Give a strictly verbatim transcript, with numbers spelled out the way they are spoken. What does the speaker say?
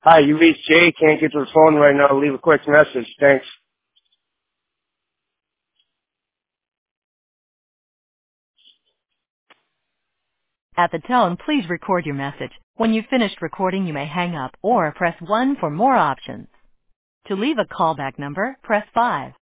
Hi, you reached Jay. Can't get to the phone right now. Leave a quick message. Thanks. At the tone, please record your message. When you've finished recording, you may hang up or press one for more options. To leave a callback number, press five.